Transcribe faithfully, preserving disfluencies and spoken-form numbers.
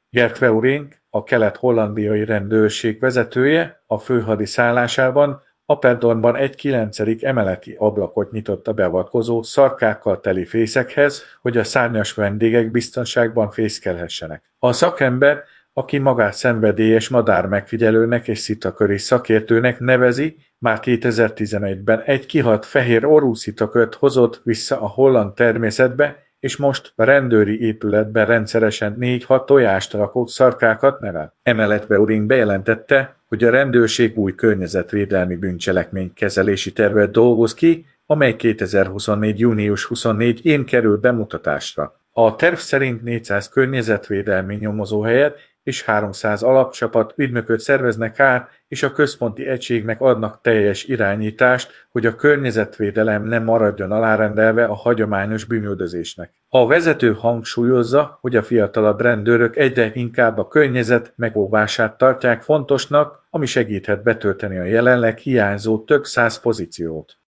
Gert Weuring, a kelet-hollandiai rendőrség vezetője, a főhadiszállásában Apeldoornban egy kilencedik emeleti ablakot nyitott a beavatkozó szarkákkal teli fészekhez, hogy a szárnyas vendégek biztonságban fészkelhessenek. A szakember, aki magát szenvedélyes madármegfigyelőnek és szitaköri szakértőnek nevezi, már kétezer-tizenegyben egy kihalt fehér orrú szitakört hozott vissza a holland természetbe, és most a rendőri épületben rendszeresen négy-hat tojást rakó szarkákat nevel. Emellett Weuring bejelentette, hogy a rendőrség új környezetvédelmi bűncselekmény kezelési tervet dolgoz ki, amely kétezer-huszonnégy. június huszonnégyedikén kerül bemutatásra. A terv szerint négyszáz környezetvédelmi nyomozóhelyet és háromszáz alapcsapat ügynököt szerveznek át, és a központi egységnek adnak teljes irányítást, hogy a környezetvédelem nem maradjon alárendelve a hagyományos bűnüldözésnek. A vezető hangsúlyozza, hogy a fiatalabb rendőrök egyre inkább a környezet megóvását tartják fontosnak, ami segíthet betölteni a jelenleg hiányzó több száz pozíciót.